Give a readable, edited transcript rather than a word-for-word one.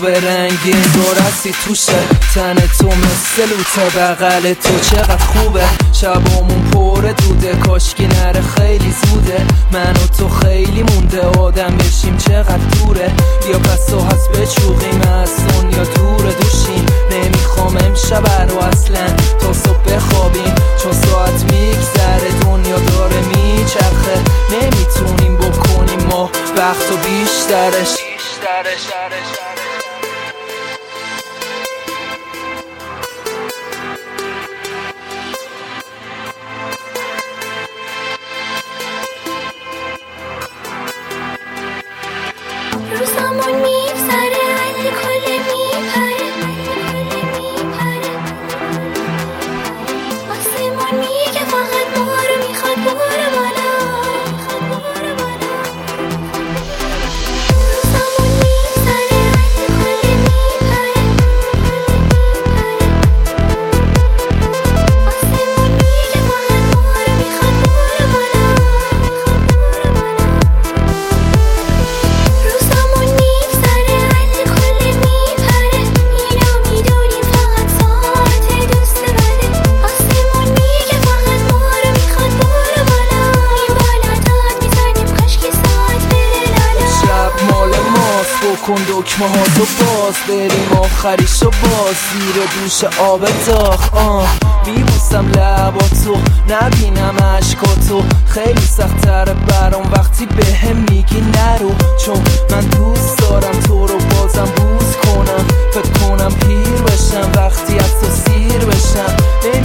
خوبه رنگی گرسی توشه، تن تو مثل لوته، بغل تو چقدر خوبه، شبامون پر دوده، کاشکی نره خیلی زوده، من و تو خیلی مونده آدم بشیم چقدر دوره، بیا پس و هست بچوقیم از دنیا دور دوشیم، نمیخوام امشب رو اصلا تا صبح بخوابیم، چون ساعت میگذره دنیا داره میچرخه، نمیتونیم بکنیم ما وقت و بیشترش. روزامون میگذره ولی کله میپره، آسمون میگه فقط ما رو میخواد بره بالا، روزامون میگذره ولی کله میپره، آسمون میگه فقط ما رو میخواد بره بالا، روزامون میگذره ولی کله میپره، اینو میدونیم فقط ساعت دوست بده، آسمون میگه فقط ما رو میخواد بره بالا، این بالا داد میزنیم کاشکی ساعت بره لالا. شب مال ماست بکن دکمه ها تو باز، بریم آخریشو باز زیر دوش آب داغ، میبوسم لباتو نبینم عشقاتو، خیلی سخت‌تره برام وقتی بهم میگی نرو، چون من دوست دارم تو رو بازم بوس کنم، فکر کنم پیر بشم وقتی از تو سیر بشم.